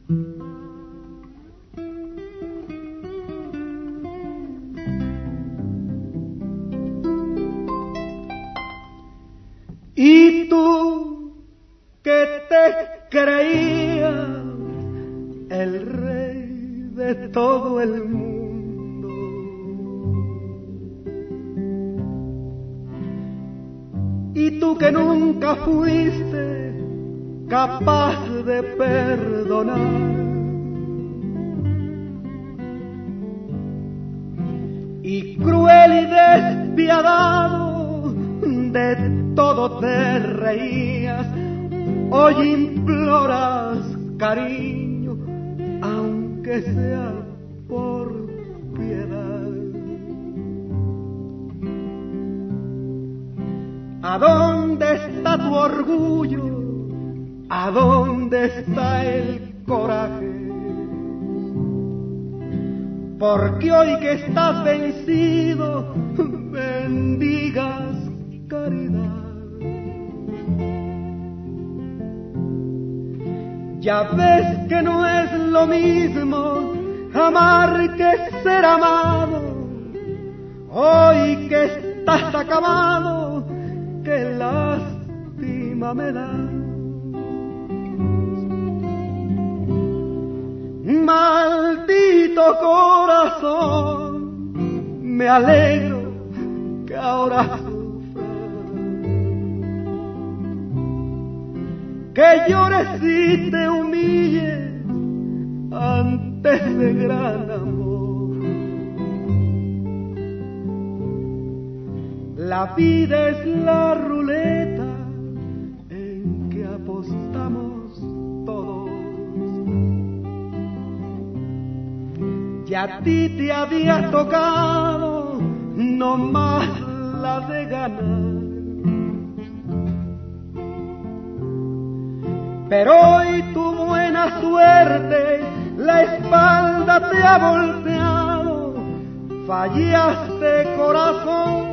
Y tú que te creías el rey de todo el mundo, y tú que nunca fuiste capaz de perdonar, y cruel y despiadado de todo te reías, hoy imploras cariño, aunque sea por piedad. ¿A dónde está tu orgullo? ¿A dónde está el coraje? Porque hoy que estás vencido, bendigas caridad. Ya ves que no es lo mismo amar que ser amado. Hoy que estás acabado, qué lástima me da. Maldito corazón, me alegro que ahora que llores y te humilles antes de gran amor. La vida es la ruleta en que apostamos todos. Y a ti te había tocado no más la de ganar. Pero hoy tu buena suerte la espalda te ha volteado, fallaste corazón